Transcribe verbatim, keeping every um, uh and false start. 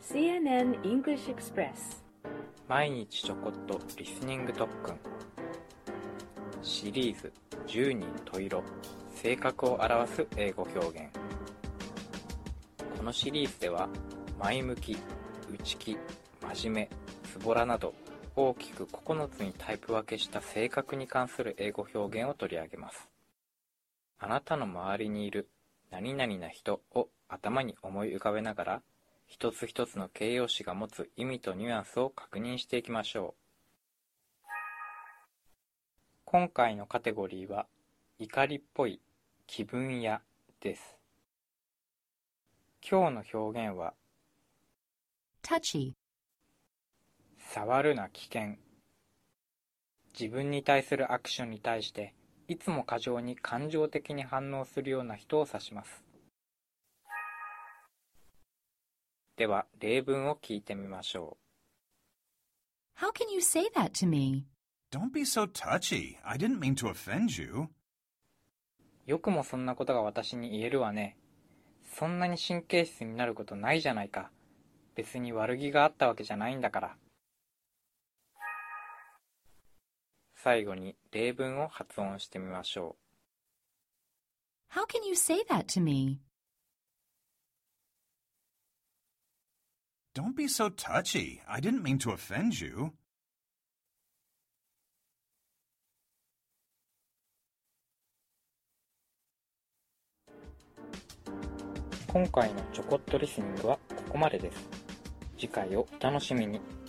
シーエヌエヌ English Express 毎日ちょこっとリスニング特訓シリーズじゅうにん十色性格を表す英語表現。このシリーズでは前向き、内気、真面目、ズボラなど大きくここのつにタイプ分けした性格に関する英語表現を取り上げます。あなたの周りにいる何々な人を頭に思い浮かべながら一つ一つの形容詞が持つ意味とニュアンスを確認していきましょう。今回のカテゴリーは怒りっぽい、気分屋です。今日の表現は touchy 触るな危険。自分に対するアクションに対していつも過剰に感情的に反応するような人を指します。では例文を聞いてみましょ How can you say that to me? Don't be so touchy. I didn't mean to offend you. う。よくもそんなことが私に言えるわね。そんなに神経質になることないじゃないか。別に悪気があったわけじゃないんだから。最後に例文を発音してみましょう。 How can you say that to me? Don't be so touchy. I didn't mean to offend you. 今回のちょこっとリスニングはここまでです。次回をお楽しみに。